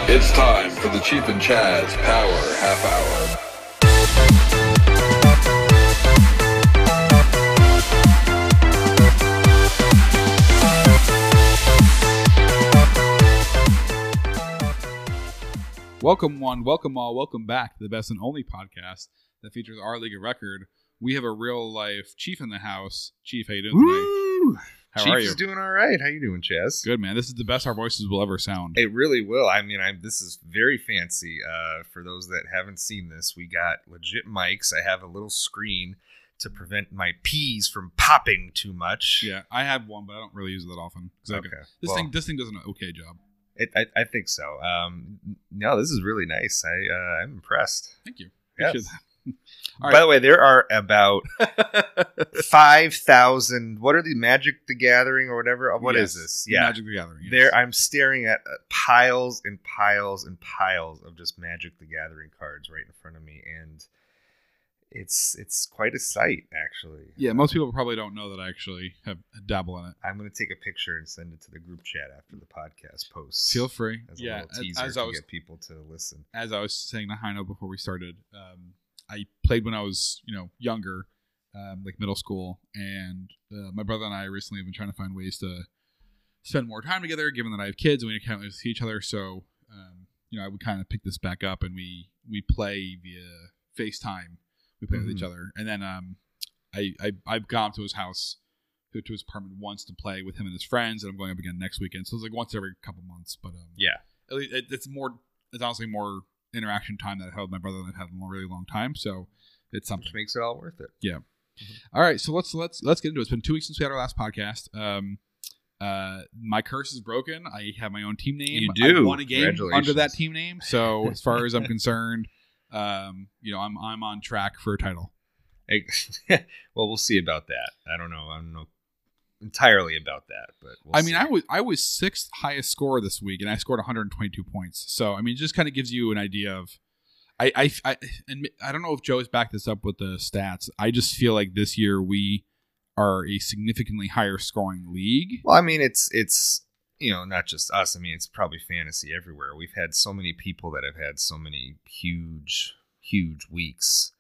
It's time for the Chief and Chaz Power Half Hour. Welcome one, welcome all, welcome back to the best and only podcast that features our league of record. We have a real life Chief in the house. Chief, how you doing today? How Chief are you? is doing all right. How you doing, Chaz? Good, man. This is the best our voices will ever sound. It really will. I mean, this is very fancy. For those that haven't seen this, we got legit mics. I have a little screen to prevent my peas from popping too much. Yeah, I have one, but I don't really use it that often. Okay. This thing does an okay job. I think so. No, this is really nice. I'm impressed. Thank you. Yes. All right. By the way, there are about 5,000. What are the Magic the Gathering or whatever? What is this? Yeah, Magic the Gathering. Yes. There, I'm staring at piles and piles and piles of just Magic the Gathering cards right in front of me, and it's quite a sight, actually. Yeah, most people probably don't know that I actually have a dabble in it. I'm going to take a picture and send it to the group chat after the podcast posts. Feel free. As a little teaser to get people to listen. As I was saying to Heino before we started, I played when I was, younger, like middle school, and my brother and I recently have been trying to find ways to spend more time together, given that I have kids and we can't really see each other. So, I would kind of pick this back up, and we play via FaceTime. We play with each other, and then I've gone to his house, to his apartment once to play with him and his friends, and I'm going up again next weekend. So it's like once every couple months, but at least it's honestly more interaction time that I had with my brother than I've had in a really long time. So it's something. Which makes it all worth it. Yeah. All right, so let's get into it. It's been 2 weeks since we had our last podcast. My curse is broken. I have my own team name. You do. I won a game under that team name. So as far as I'm concerned, I'm on track for a title. Well, we'll see about that. I don't know entirely about that, but we'll see. I was sixth highest scorer this week, and I scored 122 points. So it just kind of gives you an idea of. I don't know if Joe's backed this up with the stats. I just feel like this year we are a significantly higher scoring league. Well, I mean, it's not just us. I mean, it's probably fantasy everywhere. We've had so many people that have had so many huge weeks.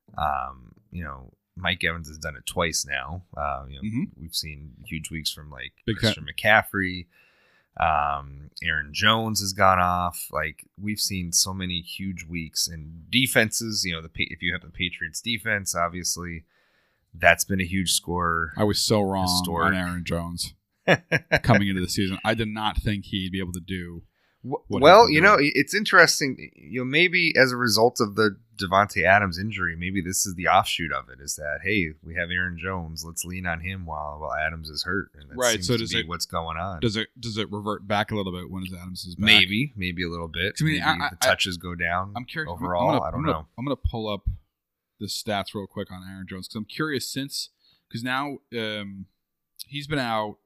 Mike Evans has done it twice now. We've seen huge weeks from like Christian McCaffrey. Aaron Jones has gone off. Like, we've seen so many huge weeks, and defenses. If you have the Patriots defense, obviously, that's been a huge score. I was so wrong on Aaron Jones coming into the season. I did not think he'd be able to do. Well, it's interesting. Maybe as a result of the Davante Adams injury, maybe this is the offshoot of it. Is that, hey, we have Aaron Jones, let's lean on him while Adams is hurt, and that right? So what's going on? Does it revert back a little bit when Adams is back? Maybe a little bit. Maybe the touches go down. I'm curious. Overall, I don't know. I'm gonna pull up the stats real quick on Aaron Jones because I'm curious because now he's been out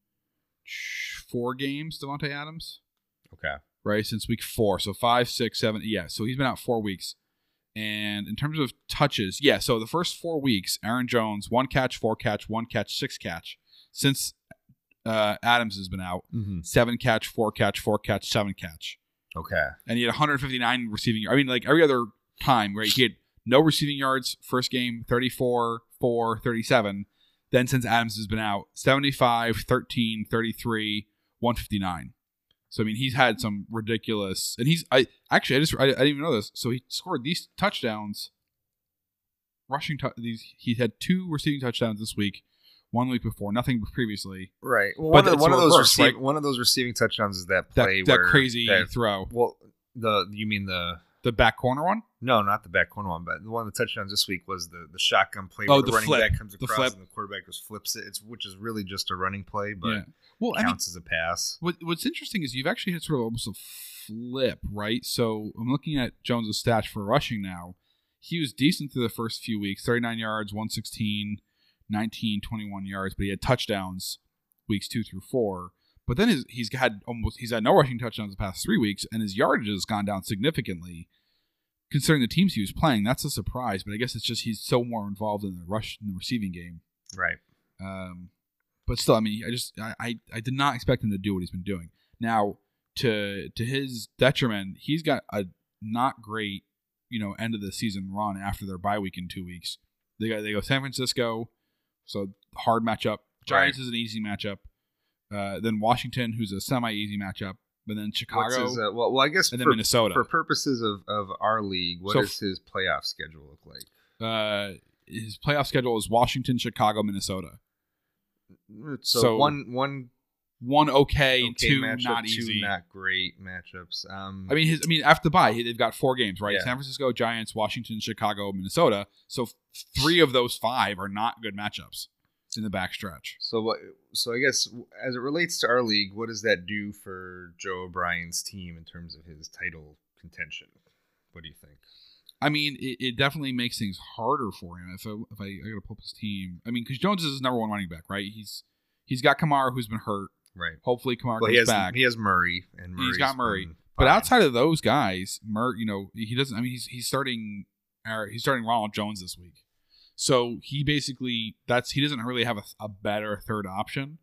4 games. Davante Adams. Okay. Right, since week 4. So 5, 6, 7. Yeah, so he's been out 4 weeks. And in terms of touches, so the first 4 weeks, Aaron Jones, 1 catch, 4 catch, 1 catch, 6 catch. Since Adams has been out, 7 catch, 4 catch, 4 catch, 7 catch. Okay. And he had 159 receiving. I mean, like every other time, right? He had no receiving yards. First game, 34, 4, 37. Then since Adams has been out, 75, 13, 33, 159. So, I mean, he's had some ridiculous, and I didn't even know this. So he scored these touchdowns, he had 2 receiving touchdowns this week, 1 week before, nothing previously. Right. Well, one of those receiving touchdowns is that play that crazy throw. Well, you mean the back corner one? No, not the back corner one, but one of the touchdowns this week was the shotgun play where the running flip. back comes across and the quarterback just flips it. Which is really just a running play, but counts as a pass. What's interesting is you've actually had sort of almost a flip, right? So I'm looking at Jones' stats for rushing now. He was decent through the first few weeks, 39 yards, 116, 19, 21 yards, but he had touchdowns weeks 2 through 4. But then he's had no rushing touchdowns the past 3 weeks, and his yardage has gone down significantly. Considering the teams he was playing, that's a surprise. But I guess it's just he's so more involved in the receiving game, right? But still, I mean, I did not expect him to do what he's been doing. Now, to his detriment, he's got a not great, end of the season run after their bye week in 2 weeks. They go San Francisco, so hard matchup. Giants is an easy matchup. Then Washington, who's a semi-easy matchup. But then Chicago. I guess and then Minnesota. For purposes of our league, what does his playoff schedule look like? His playoff schedule is Washington, Chicago, Minnesota. So one okay and two matchup, not easy, two not great matchups. After the bye, they've got 4 games, right? Yeah. San Francisco, Giants, Washington, Chicago, Minnesota. So 3 of those 5 are not good matchups in the backstretch. So I guess as it relates to our league, what does that do for Joe O'Brien's team in terms of his title contention? What do you think? I mean, it definitely makes things harder for him. If I got to pull up his team, because Jones is his number 1 running back, right? He's got Kamara, who's been hurt. Right. Hopefully Kamara comes back. He has Murray, and he's got Murray. But outside of those guys, he doesn't. He's starting Ronald Jones this week. So he basically he doesn't really have a better third option.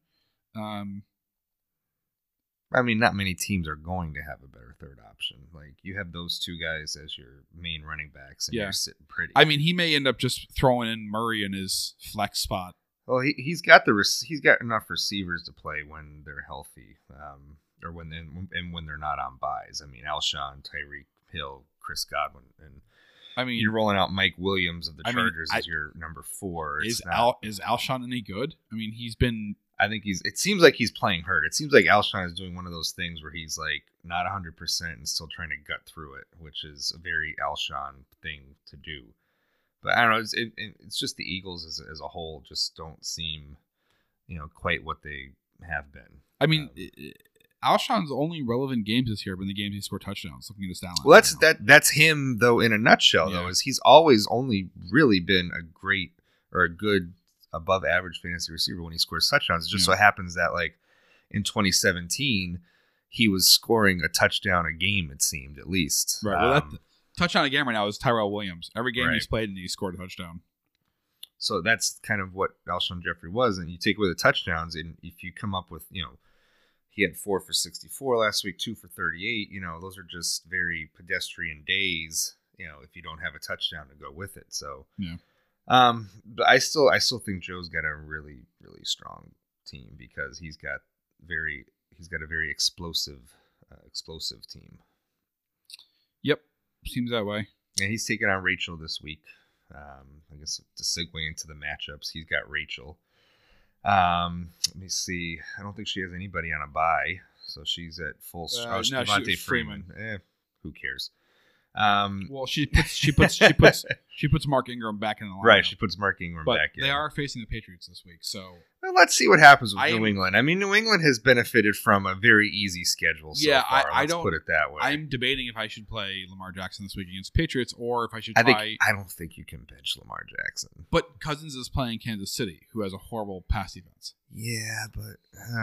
Not many teams are going to have a better third option. Like, you have those 2 guys as your main running backs, and you're sitting pretty. He may end up just throwing in Murray in his flex spot. Well, he's got enough receivers to play when they're healthy, or when they're not on buys. Alshon, Tyreek Hill, Chris Godwin, and you're rolling out Mike Williams of the Chargers as your number 4. Is Alshon any good? He's been. I think it seems like he's playing hurt. It seems like Alshon is doing one of those things where he's like not 100% and still trying to gut through it, which is a very Alshon thing to do. But I don't know. It's just the Eagles as a whole just don't seem, quite what they have been. Alshon's only relevant games this year have been the games he scored touchdowns. Looking at his stat line. Well, that's him though. In a nutshell, though, is he's always only really been a great or a good above average fantasy receiver when he scores touchdowns. It just so happens that like in 2017, he was scoring a touchdown a game. It seemed, at least. Right. Well, touchdown a game right now is Tyrell Williams. Every game he's played and he scored a touchdown. So that's kind of what Alshon Jeffrey was. And you take away the touchdowns, and if you come up with, he had 4 for 64 last week, 2 for 38. Those are just very pedestrian days. If you don't have a touchdown to go with it. So yeah. But I still think Joe's got a really, really strong team because he's got a very explosive team. Yep. Seems that way. And he's taking on Rachel this week. I guess to segue into the matchups, he's got Rachel. Let me see. I don't think she has anybody on a bye, so she's at full. Devontae Freeman. Who cares? Well, she puts Mark Ingram back in the lineup. Right, she puts Mark Ingram back in. They are facing the Patriots this week, so let's see what happens with New England. New England has benefited from a very easy schedule so far. Let's put it that way. I'm debating if I should play Lamar Jackson this week against Patriots or if I should I don't think you can bench Lamar Jackson. But Cousins is playing Kansas City, who has a horrible pass defense. Yeah, but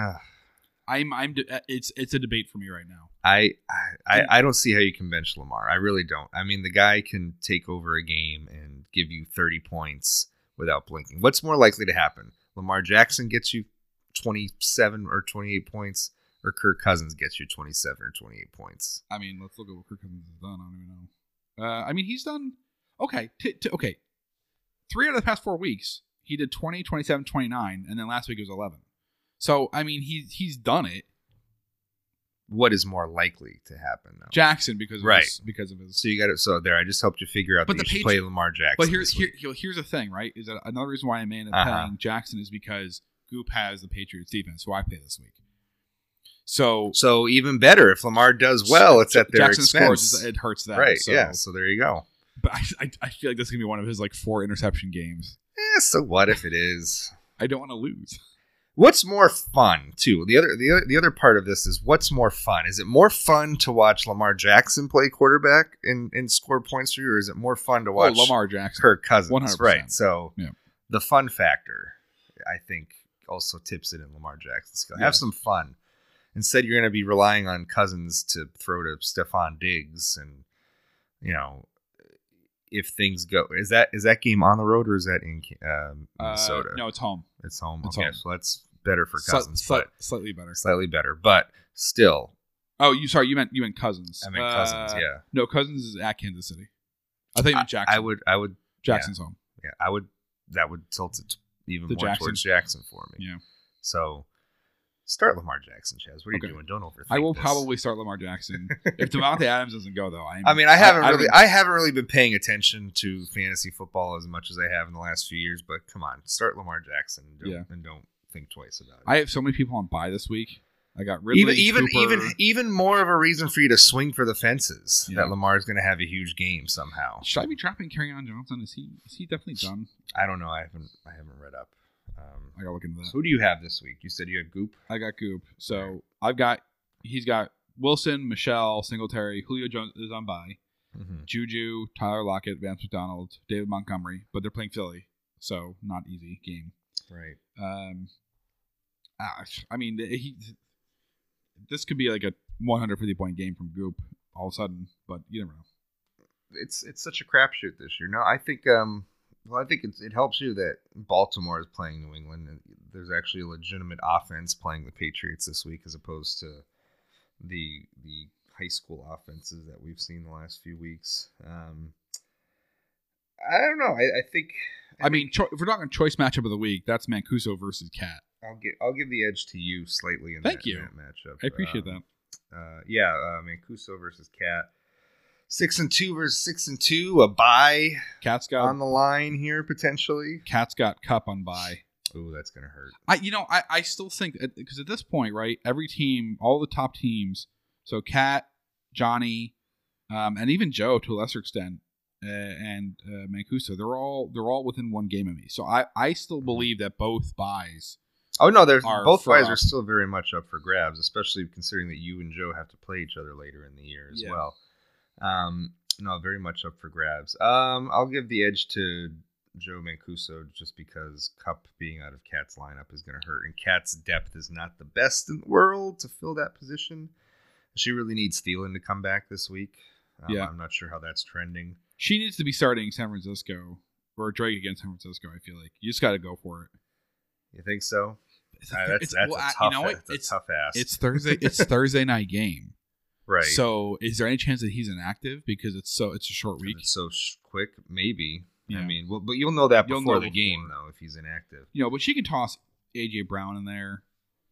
it's a debate for me right now. I don't see how you can bench Lamar. I really don't. The guy can take over a game and give you 30 points without blinking. What's more likely to happen? Lamar Jackson gets you 27 or 28 points, or Kirk Cousins gets you 27 or 28 points? Let's look at what Kirk Cousins has done. I don't even know. He's done okay. Okay. 3 out of the past 4 weeks, he did 20, 27, 29, and then last week it was 11. So, he's done it. What is more likely to happen, though? Jackson, because of his. So you got it. So there, I just helped you figure out that you should play Lamar Jackson. But here's the thing, right? Is that another reason why I may end up playing Jackson is because Goop has the Patriots defense, who I play this week. So even better if Lamar does well, it's at their Jackson expense. Scores, it hurts them, right? So. Yeah. So there you go. But I feel like this is gonna be one of his 4 interception games. So what if it is? I don't want to lose. What's more fun, too? The other part of this is what's more fun? Is it more fun to watch Lamar Jackson play quarterback and score points for you, or is it more fun to watch Lamar Jackson, Kirk Cousins? 100%. Right. So the fun factor, I think, also tips it in Lamar Jackson's skill. Have some fun. Instead, you're going to be relying on Cousins to throw to Stephon Diggs, and if things go, is that game on the road or is that in Minnesota? No, it's home. It's home. It's okay, home. so that's better for Cousins. Slightly better. Slightly better, but still, Oh, you meant Cousins. I meant Cousins. Yeah. No, Cousins is at Kansas City. I think Jackson. I would. Jackson's home. Yeah, I would. That would tilt it even more Jackson. towards Jackson for me. Yeah. So start Lamar Jackson, Chaz. What are you doing? Don't overthink. I will this. probably start Lamar Jackson if Devontae Adams doesn't go though. I haven't really been paying attention to fantasy football as much as I have in the last few years. But come on, start Lamar Jackson. And don't think twice about it. I have so many people on bye this week. I got Ridley, even more of a reason for you to swing for the fences that Lamar's going to have a huge game somehow. Should I be dropping Kerryon Johnson? Is he definitely done? I don't know. I haven't read up. I gotta look into that. So who do you have this week? You said you had Goop. I got Goop. So he's got Wilson, Michelle, Singletary, Julio Jones is on bye. Mm-hmm. Juju, Tyler Lockett, Vance McDonald, David Montgomery, but they're playing Philly, so not easy game. Right. I mean, this could be like a 150-point game from Goop all of a sudden, but you never know. It's such a crapshoot this year. No, I think it helps you that Baltimore is playing New England, and there's actually a legitimate offense playing the Patriots this week, as opposed to the high school offenses that we've seen the last few weeks. I don't know. I think. If we're talking choice matchup of the week, that's Mancuso versus Cat. I'll give the edge to you slightly in that matchup. I appreciate that. Mancuso versus Cat. 6-2 versus 6-2. A bye. Cat's got on the line here potentially. Cat's got Cup on bye. Ooh, that's gonna hurt. I still think because at this point, right, every team, all the top teams, so Cat, Johnny, and even Joe to a lesser extent, and Mancuso, they're all within one game of me. So I still believe that both buys. Oh no, both buys are still very much up for grabs, especially considering that you and Joe have to play each other later in the year as well. No, very much up for grabs. I'll give the edge to Joe Mancuso just because Cup being out of Cat's lineup is going to hurt, and Cat's depth is not the best in the world to fill that position. She really needs Thielen to come back this week. I'm not sure how that's trending. She needs to be starting San Francisco or Drake against San Francisco. I feel like you just got to go for it. You think so? That's a tough ask. It's Thursday. It's Thursday night game. Right. So, is there any chance that he's inactive because it's a short week? It's so quick, maybe. Yeah. But you'll know that before the game, though, if he's inactive. But she can toss AJ Brown in there.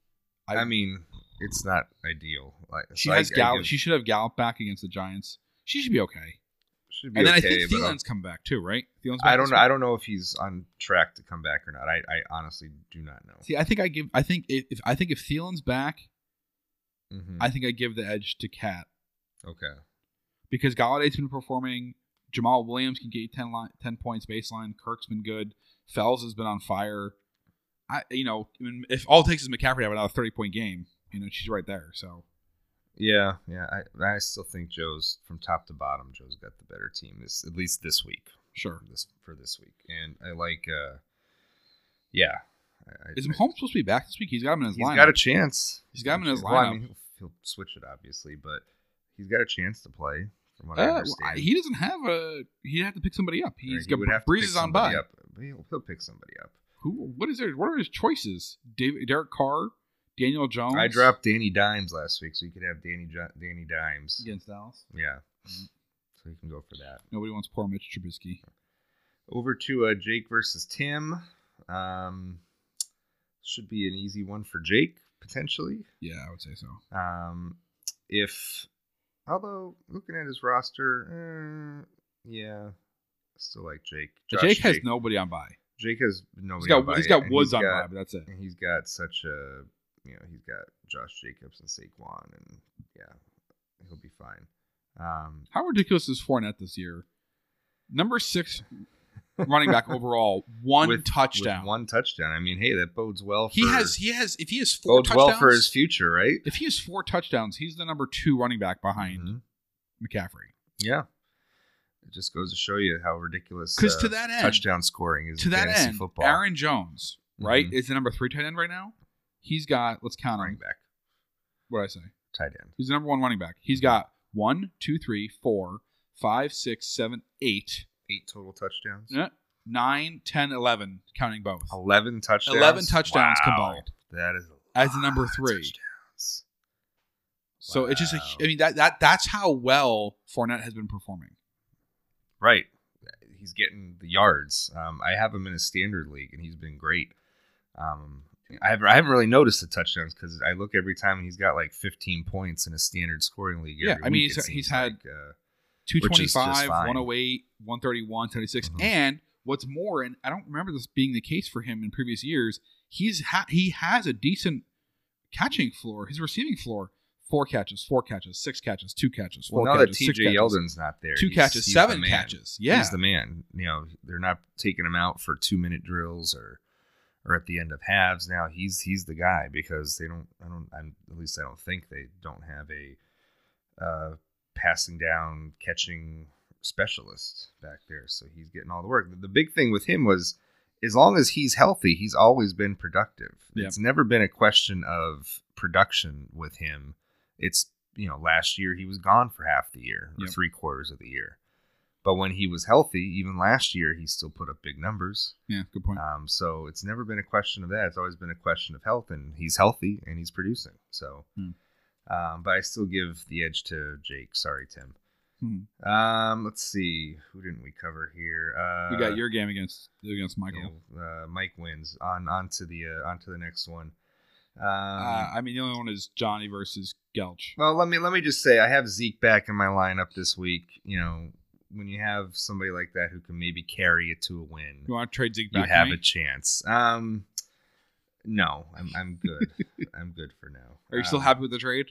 It's not ideal. She should have Gallup back against the Giants. She should be okay. And then I think Thielen's come back too, right? I don't know if he's on track to come back or not. I honestly do not know. See, I think if Thielen's back. Mm-hmm. I think I give the edge to Cat. Okay. Because Galladay's been performing. Jamal Williams can get 10 points baseline. Kirk's been good. Fells has been on fire. If all it takes is McCaffrey to have another 30-point game, she's right there. So. Yeah. I still think Joe's from top to bottom. Joe's got the better team at least this week. Sure. For this week, and I like. Is Mahomes supposed to be back this week? He's got him in his lineup. He's got a chance. He's got him in his lineup. He'll switch it, obviously, but he's got a chance to play, from what I understand. He doesn't have he'd have to pick somebody up. Breeze is on bye. He'll pick somebody up. What are his choices? Derek Carr, Daniel Jones? I dropped Danny Dimes last week, so you could have Danny Dimes. Against Dallas? Yeah. Mm-hmm. So you can go for that. Nobody wants poor Mitch Trubisky. Over to Jake versus Tim. Should be an easy one for Jake, potentially. Yeah, I would say so. Although, looking at his roster, I still like Jake. Jake has nobody on bye. Jake has nobody on bye. He's got Woods on bye, but that's it. And he's got he's got Josh Jacobs and Saquon, and he'll be fine. How ridiculous is Fournette this year? Number 6 running back overall, touchdown. With one touchdown. Hey, that bodes well for if he has 4 touchdowns, well for his future, right? If he has 4 touchdowns, he's the number 2 running back behind McCaffrey. Yeah. It just goes to show you how ridiculous to that end, touchdown scoring is to in that fantasy end, football. Aaron Jones, right, is the number 3 tight end right now. He's got, let's count running back. What did I say? Tight end. He's the number 1 running back. He's got 1, 2, 3, 4, 5, 6, 7, 8. 8 total touchdowns. 9, 10, 11, counting both. 11 touchdowns. 11 touchdowns combined. That is as the number 3. So it's just, that's how well Fournette has been performing. Right. He's getting the yards. I have him in a standard league, and he's been great. I haven't really noticed the touchdowns because I look every time he's got like 15 points in a standard scoring league. Yeah, I mean, he's had 225, 108, 131, 76. Mm-hmm. And what's more, and I don't remember this being the case for him in previous years, he has a decent catching floor. His receiving floor, 4 catches, 6 catches, 2 catches, 4 catches. Well, now that TJ Yeldon's not there, 2 catches, 7 catches. Yeah, he's the man. They're not taking him out for 2-minute drills or at the end of halves. Now he's the guy because at least I don't think they don't have a passing down catching specialist back there. So he's getting all the work. The big thing with him was, as long as he's healthy, he's always been productive. Yep. It's never been a question of production with him. It's, last year he was gone for half the year or 3/4 of the year. But when he was healthy, even last year, he still put up big numbers. Yeah, good point. So it's never been a question of that. It's always been a question of health, and he's healthy and he's producing. So, but I still give the edge to Jake. Sorry, Tim. Let's see. Who didn't we cover here? We got your game against Michael. Mike wins. On to the next one. The only one is Johnny versus Gelch. Well, let me just say, I have Zeke back in my lineup this week. When you have somebody like that who can maybe carry it to a win, you want to trade Zeke back? You have a chance. No, I'm good. I'm good for now. Are you still happy with the trade?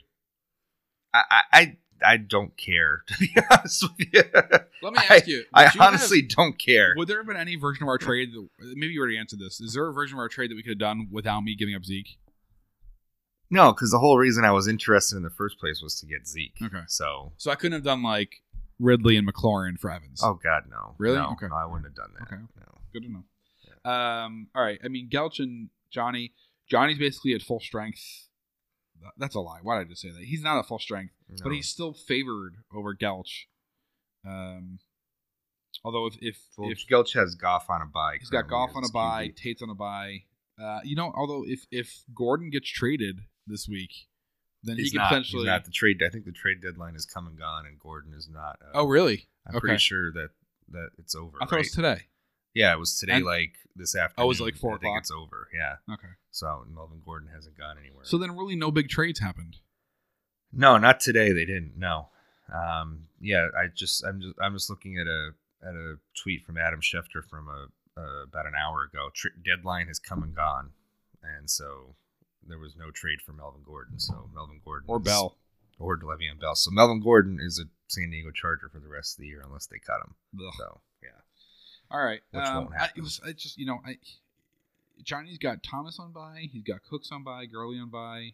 I don't care, to be honest with you. Let me ask you. I honestly don't care. Would there have been any version of our trade? Maybe you already answered this. Is there a version of our trade that we could have done without me giving up Zeke? No, because the whole reason I was interested in the first place was to get Zeke. Okay. So I couldn't have done like Ridley and McLaurin for Evans. Oh God, no. Really? No, okay. No, I wouldn't have done that. Okay. No. Good to know. Yeah. All right. I mean, Gelch and Johnny's basically at full strength. That's a lie. Why did I just say that? He's not at full strength, but he's still favored over Gelch. Although if Gelch has Goff on a bye, he's got Goff on a bye, Tate's on a bye. Although if Gordon gets traded this week, then he could potentially. He's not the trade. I think the trade deadline is come and gone, and Gordon is not. Oh, really? I'm pretty sure that it's over. I thought it was today. Yeah, it was today, like this afternoon. Oh, it was like 4 o'clock. I think it's over. Yeah. Okay. So Melvin Gordon hasn't gone anywhere. So then, really, no big trades happened. No, not today. They didn't. No. Yeah, I'm just looking at a tweet from Adam Schefter from about an hour ago. Deadline has come and gone, and so there was no trade for Melvin Gordon. So Melvin Gordon or Bell or Le'Veon Bell. So Melvin Gordon is a San Diego Charger for the rest of the year unless they cut him. Ugh. So yeah. All right. Which won't happen. Johnny's got Thomas on bye. He's got Cooks on bye. Gurley on bye.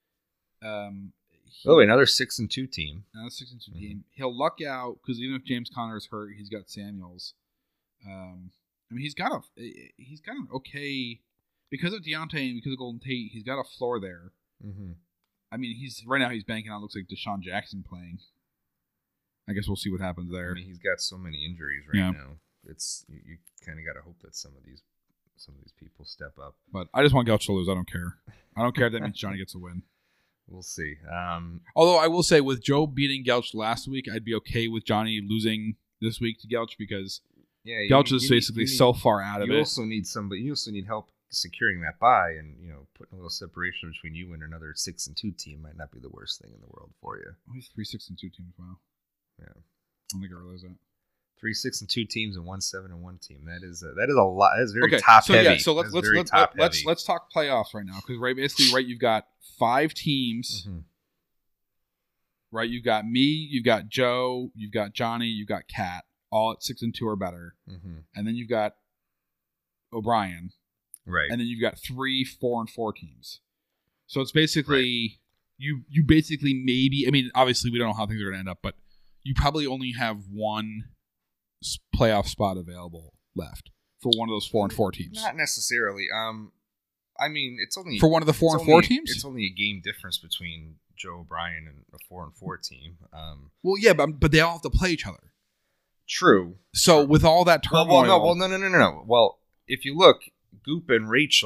Another 6-2 team. Another 6-2 team. He'll luck out because even if James Conner is hurt, he's got Samuels. He's got an okay, because of Deontay and because of Golden Tate, he's got a floor there. Mm-hmm. He's banking on, looks like Deshaun Jackson playing. I guess we'll see what happens there. He's got so many injuries now. It's you kind of got to hope that some of these people step up. But I just want Gelch to lose. I don't care. I don't care if that means Johnny gets a win. We'll see. Although I will say, with Joe beating Gelch last week, I'd be okay with Johnny losing this week to Gelch because Gelch is basically so far out of it. You also need somebody. You also need help securing that bye, and putting a little separation between you and another 6-2 team might not be the worst thing in the world for you. He's 3 6-2 teams. Wow. Yeah. I don't think I realize that. 3 6-2 teams and 1 7-1 team. That is a lot. That is very top heavy. Yeah, so let's talk playoffs right now because basically you've got 5 teams. Mm-hmm. Right, you've got me, you've got Joe, you've got Johnny, you've got Kat, all at 6-2 or better, and then you've got O'Brien, right, and then you've got 3 4-4 teams. So it's basically you basically maybe. Obviously we don't know how things are going to end up, but you probably only have one playoff spot available left for one of those 4-4 teams. Not necessarily. It's only for one of the 4-4 teams. It's only a game difference between Joe O'Brien and a 4-4 team. Well, yeah, but they all have to play each other. True. So with all that turmoil, no. Well, if you look, Goop and Rachel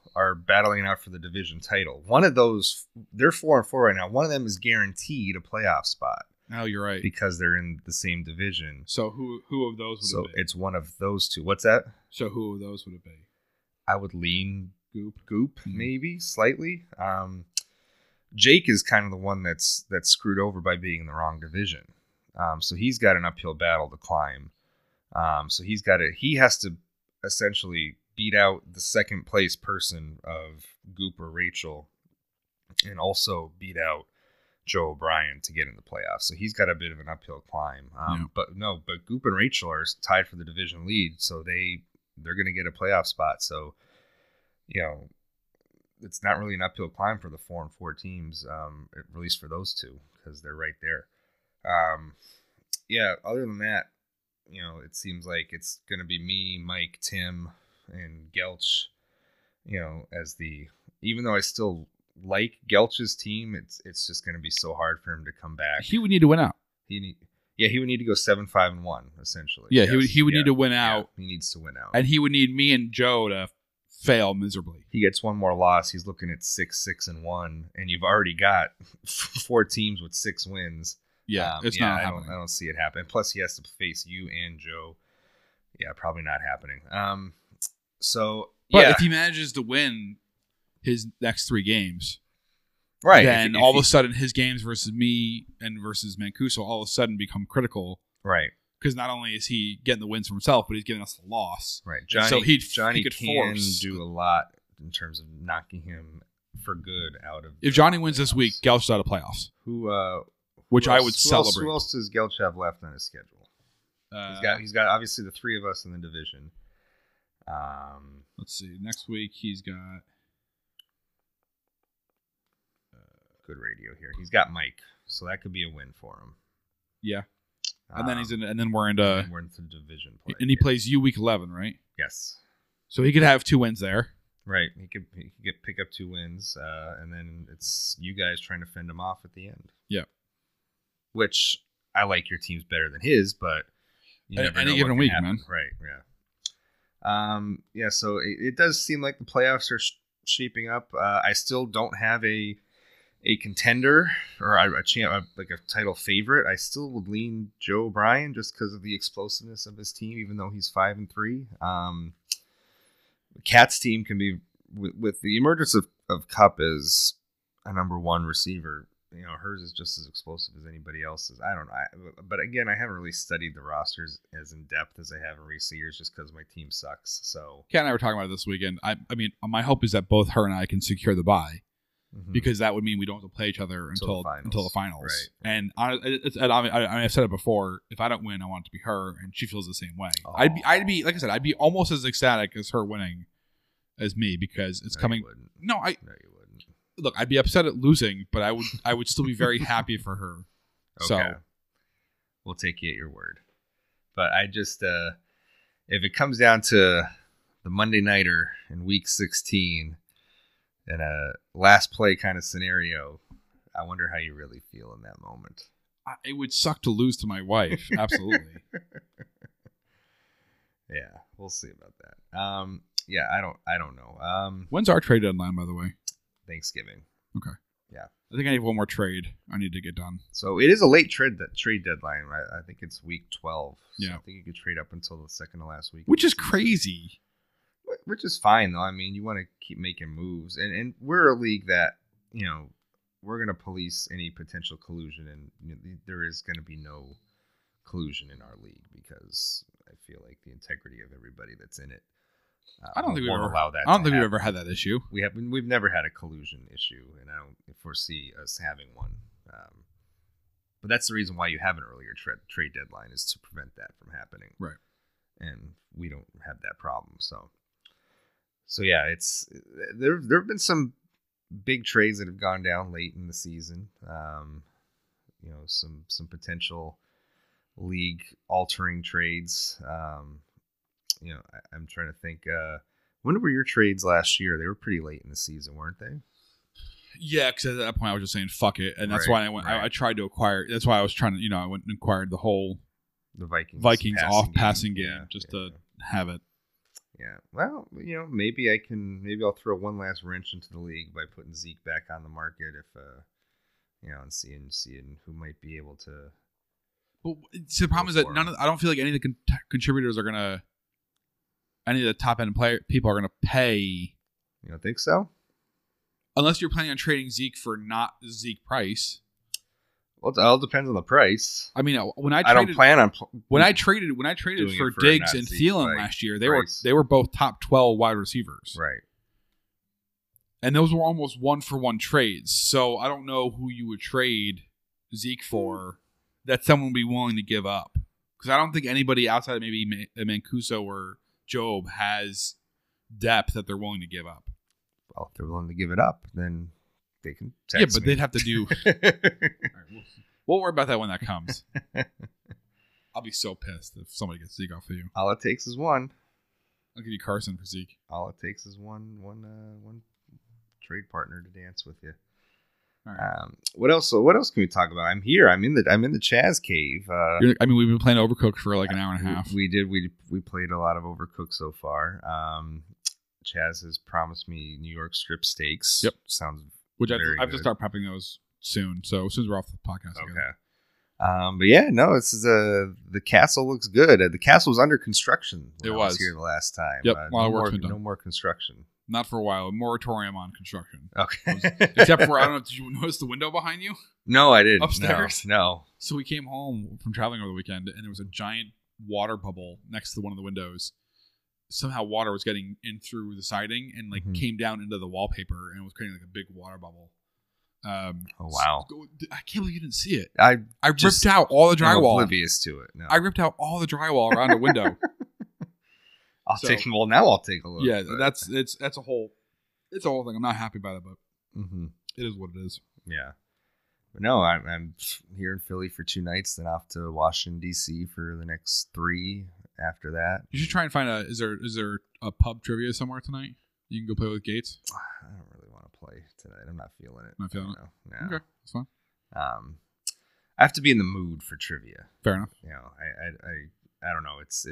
are battling out for the division title. One of those, they're 4-4 right now. One of them is guaranteed a playoff spot. Oh, you're right. Because they're in the same division. So who of those would it be? So it's one of those two. What's that? So who of those would it be? I would lean Goop, maybe slightly. Jake is kind of the one that's screwed over by being in the wrong division. So he's got an uphill battle to climb. So he has to essentially beat out the second place person of Goop or Rachel, and also beat out Joe O'Brien to get in the playoffs. So he's got a bit of an uphill climb. But Goop and Rachel are tied for the division lead, so they're going to get a playoff spot. So, it's not really an uphill climb for the 4-4 teams, at least for those two, because they're right there. Other than that, it seems like it's going to be me, Mike, Tim, and Gelch, even though I still like Gelch's team, it's just going to be so hard for him to come back. He would need to win out. He would need to go 7-5-1 essentially. Yeah, yes. he would need to win out. He needs to win out, and he would need me and Joe to fail miserably. He gets one more loss. He's looking at 6-6-1, and you've already got 4 teams with 6 wins. Yeah, it's not happening. I don't see it happen. Plus, he has to face you and Joe. Yeah, probably not happening. But if he manages to win his next 3 games, right, then all of a sudden his games versus me and versus Mancuso all of a sudden become critical, right? Because not only is he getting the wins for himself, but he's giving us the loss, right? Johnny could do a lot in terms of knocking him for good out of. If Johnny wins this week, Gelch's out of playoffs. Which I would celebrate. Who else does Gelch have left on his schedule? He's got obviously the 3 of us in the division. Let's see. Next week he's got good radio here. He's got Mike, so that could be a win for him. Yeah, and then we're into division play, and he plays you week 11, right? Yes. So he could have 2 wins there. Right. He could pick up 2 wins, and then it's you guys trying to fend him off at the end. Yeah. Which I like your team's better than his, but any given week, man. Right. Yeah. So it does seem like the playoffs are shaping up. I still don't have a contender or a title favorite. I still would lean Joe O'Brien just because of the explosiveness of his team, even though he's 5-3. Cat's team can be with the emergence of Cup as a number 1 receiver. Hers is just as explosive as anybody else's. I don't know. But again, I haven't really studied the rosters as in depth as I have in recent years just because my team sucks. So Kat and I were talking about it this weekend. I mean, my hope is that both her and I can secure the bye, because that would mean we don't have to play each other until the finals. Right. And I've said it before. If I don't win, I want it to be her, and she feels the same way. I'd be like I said, I'd be almost as ecstatic as her winning as me, because it's coming. No, you wouldn't. Look, I'd be upset at losing, but I would still be very happy for her. Okay. So we'll take you at your word. But I just if it comes down to the Monday nighter in week 16 and a last play kind of scenario, I wonder how you really feel in that moment. It would suck to lose to my wife. Absolutely. Yeah, we'll see about that. Yeah, I don't know. When's our trade deadline, by the way? Thanksgiving. Okay. Yeah. I think I need one more trade I need to get done. So it is a late trade deadline, right? I think it's week 12. So yeah. I think you could trade up until the second to last week. Which is crazy. Which is fine, though. I mean, you want to keep making moves. And we're a league that, we're going to police any potential collusion. And there is going to be no collusion in our league because I feel like the integrity of everybody that's in it. I don't think we've ever had that issue. We've never had a collusion issue, and I don't foresee us having one. But that's the reason why you have an earlier trade deadline, is to prevent that from happening. Right. And we don't have that problem. So yeah, there have been some big trades that have gone down late in the season. Some potential league altering trades. I'm trying to think. When were your trades last year? They were pretty late in the season, weren't they? Yeah, because at that point I was just saying fuck it, and that's why I went. Right. I tried to acquire. That's why I was trying to. I went and acquired the Vikings passing game, to have it. Yeah. Well, maybe I'll throw one last wrench into the league by putting Zeke back on the market if and seeing who might be able to. Well, the problem is that I don't feel like any of the contributors are gonna. Any of the top end people are gonna pay. You don't think so? Unless you're planning on trading Zeke for not Zeke price. Well, it all depends on the price. I mean, I don't plan on when I traded for Diggs and Thielen last year, they were both top 12 wide receivers, right? And those were almost 1-for-1 trades. So I don't know who you would trade Zeke for that someone would be willing to give up, because I don't think anybody outside of maybe Mancuso or Job has depth that they're willing to give up. Well, if they're willing to give it up, then they can text but me. They'd have to do. All right, we'll worry about that when that comes. I'll be so pissed if somebody gets Zeke off of you. All it takes is one. I'll give you Carson for Zeke. All it takes is one trade partner to dance with you. All right. What else can we talk about? I'm here. I'm in the Chaz cave. We've been playing Overcooked for like an hour and a half. We did. We played a lot of Overcooked so far. Chaz has promised me New York strip steaks. Yep. Sounds which I've just started prepping those soon. So as soon as we're off the podcast. Okay. But yeah, no, this is the castle looks good. The castle was under construction. It was here the last time. Yep. A lot of work's been done. No more construction. Not for a while. A moratorium on construction. Okay. Except for, I don't know, did you notice the window behind you? No, I didn't. Upstairs? No. So we came home from traveling over the weekend, and there was a giant water bubble next to one of the windows. Somehow water was getting in through the siding and came down into the wallpaper and was creating like a big water bubble. Oh wow! So, I can't believe you didn't see it. I ripped out all the drywall. I'm oblivious to it. No. I ripped out all the drywall around the window. I'll take a look. Yeah, that's a whole thing. I'm not happy about it, but it is what it is. Yeah. But no, I'm here in Philly for 2 nights, then off to Washington D.C. for the next 3. After that, you should try and find is there a pub trivia somewhere tonight? You can go play with Gates. I don't really want to play tonight. I'm not feeling it. Not feeling it. No. Okay, that's fine. I have to be in the mood for trivia. Fair enough. I don't know. It's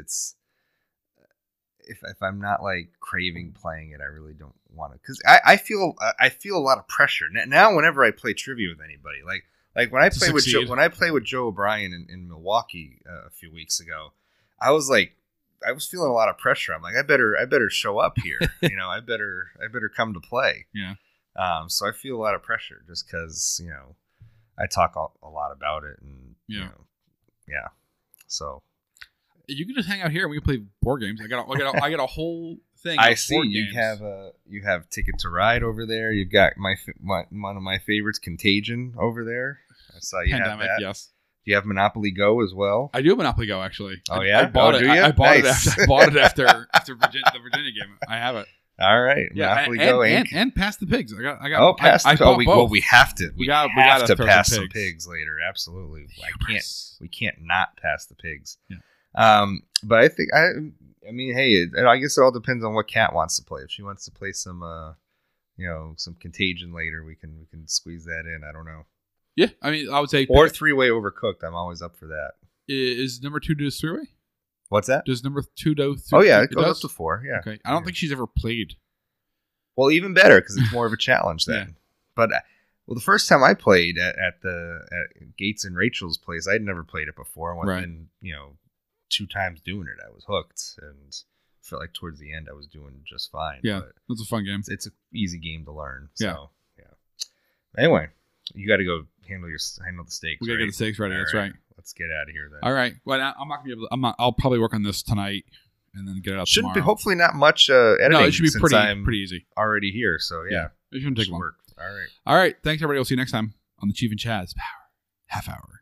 if I'm not like craving playing it, I really don't want to, because I feel a lot of pressure now whenever I play trivia with anybody. Like when I play with Joe O'Brien in Milwaukee a few weeks ago. I was feeling a lot of pressure. I'm like, I better show up here. I better come to play. Yeah. So I feel a lot of pressure just because, I talk a lot about it and, yeah. So you can just hang out here and we can play board games. I got a whole thing. I see you have Ticket to Ride over there. You've got one of my favorites, Contagion, over there. I saw you Pandemic, have that. Yes. Do you have Monopoly Go as well? I do have Monopoly Go, actually. Oh, yeah? I bought it. I bought nice. it after the Virginia game. I have it. All right. Yeah, Monopoly Go and Pass the Pigs. I bought both. We have to. We have to pass some pigs later. Absolutely. We can't not pass the pigs. Yeah. But I think hey, I guess it all depends on what Kat wants to play. If she wants to play some some Contagion later, we can squeeze that in. I don't know. Yeah, I mean, I would say... Or 3-way Overcooked. I'm always up for that. Is number 2 do 3-way? What's that? Does number 2 do 3-way? Oh, yeah. It goes up to 4, yeah. Okay. I don't think she's ever played. Well, even better, because it's more of a challenge then. Yeah. But, the first time I played at Gates and Rachel's place, I'd never played it before. And 2 times doing it, I was hooked. And felt like towards the end, I was doing just fine. Yeah, it's a fun game. It's an easy game to learn. Yeah. So, yeah. Anyway, you got to go handle the steaks. We gotta get the steaks ready. That's right. Let's get out of here then. All right. Well, I'm not gonna be able to. I'll probably work on this tonight and then get it out. Shouldn't tomorrow. be. Hopefully, not much editing. No, it should be pretty easy. Already here, so yeah. It shouldn't take long. Work. All right. All right. Thanks everybody. We'll see you next time on the Chief and Chaz Power Half Hour.